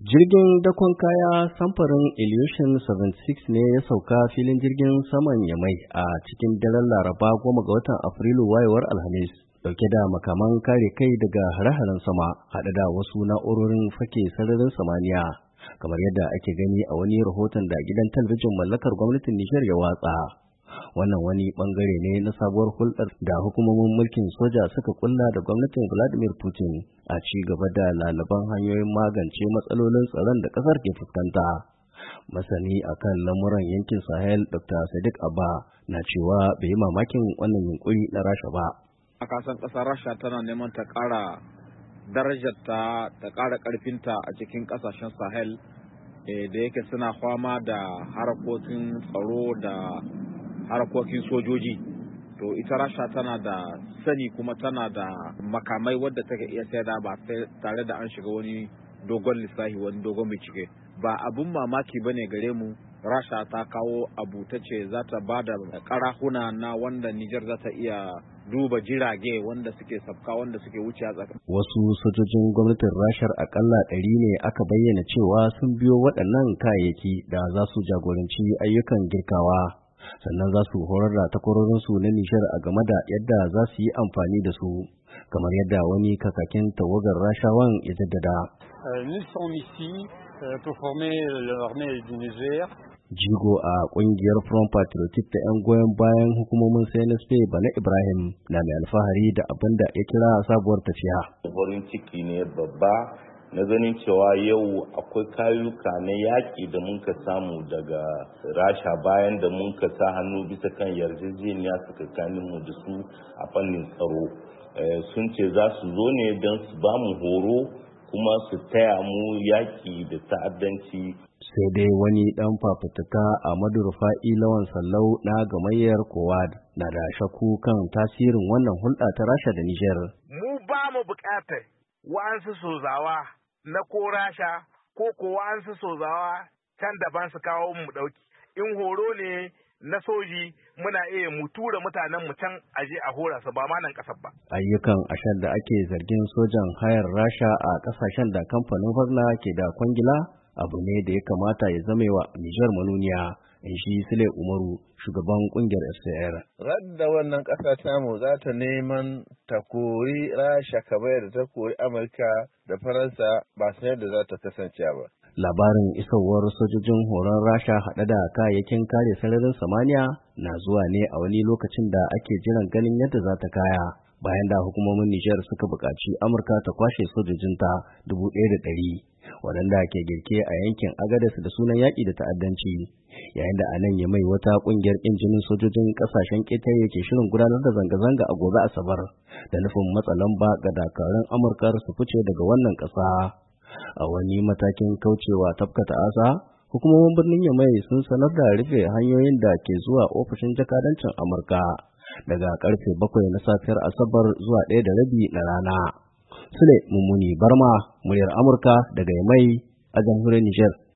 Jirgin dakon kaya samfurin Ilyushin 76 ne ya sauka filin jirgin saman Yamai a cikin daren Laraba 10 ga watan Afrilu wayewar Alhamis, dauke da makaman kare kai daga hare-haren sama haɗe da wasu na'urorin fake sararin samaniya, kamar yadda ake gani a wani rahoton da gidan talabijin mallakar gwamnatin Nijar ya watsa. Wannan wani bangare ne na sabuwar hulɗar da hukumomin mulkin soja suka kulla da gwamnatin Vladimir Putin a ci gaba da lalaban hanyoyin magance matsalolin tsaron da ƙasar ke fuskanta. Masani akan lamuran yankin Sahel Dr. Sadiq Abba na cewa bai yi mamakin wannan yunkuri na Rasha ba. A kasan ƙasar Rasha tana neman ta ƙara darajarta ta ƙara ƙarfinta a cikin ƙasashen Sahel da yake suna fama da harkokin tsaro da harkokin sojoji. To ita Rasha tana da sani kuma tana da makamai wadda take iya saida ba tare da an shiga wani dogon lissafi, wani dogon bincike. Ba abun mamaki bane gare mu Rasha ta kawo abu ta ce za ta ba da karahuna na wanda Nijar za ta iya duba jirage wanda suke sabka wanda suke wuce a tsakanin. Wasu sojojin gwamnatin Rashar akalla 100 ne aka bayyana cewa sun biyo waɗannan kayayyaki da za su jagoranci ayyukan girkawa. Sannan za su horar da takwarorinsu na Nijar a game da yadda za su yi amfani da su, kamar yadda wani kakakin tawagar Rashawan ya jaddada. Jigo a kungiyar Front Patriotic ta 'yan goyon bayan hukumomin CNSP Bala Ibrahim na mai alfahari da abin da ya kira sabuwar tafiya. Farin ciki ne babba na ganin cewa yau akwai kayuka na yaƙi da muka samu daga Rasha bayan da muka sa hannu bisa kan yarjejeniya tsakaninmu da su a fannin tsaro. Sun ce za su zo ne don su ba mu horo kuma su taya mu yaƙi da ta'addanci. Sai dai wani ɗan fafutuka Ahmadu Rufa'i Lawan Sallau na gamayyar Kowad na da shakku kan tasirin wannan hulɗa ta Rasha da Nijar. Mu ba mu buƙatar wa'ansu sozawa na ko Rasha ko wa'ansu sozawa can daban su kawo mu ɗauki. In horo ne na soji muna iya mu tura mutanen mu can aje a hora su ba ma nan kasar ba. Ayyukan ashar da ake zargin sojan hayar Rasha a kasashen da kamfanin Wagner ke da kwangila abu ne da ya kamata ya zame wa Nijar manuniya, in shi Sule Umaru, shugaban kungiyar SCR. Radda wannan ƙasa tamu za ta neman ta kori Rasha kamar da ta kori Amurka da Faransa ba san yadda za ta kasance ba. Labarin isowar sojojin horon Rasha haɗe da kayayyakin kare sararin samaniya na zuwa ne a wani lokacin da ake jiran ganin yadda za ta kaya, bayan da hukumomin Nijar suka buƙaci Amurka ta kwashe sojojinta 1,100 waɗanda ke girke a yankin Agadez da sunan yaƙi da ta'addanci, yayin da a nan ya mai wata ƙungiyar injinin sojojin ƙasashen ƙetare ke shirin gudanar da zanga-zanga a gobe Asabar da nufin matsa lamba ga dakarun Amurka su fice daga wannan ƙasa. A wani matakin kaucewa tafkata asa, hukumomin birnin Yamai sun sanar da rufe hanyoyin da ke zuwa ofishin jakadancin Amurka daga karfe 7 na safiyar Asabar zuwa 1:30 na rana. Sule Mummuni Barma, muryar Amurka daga Yamai a jamhuriyar Nijar.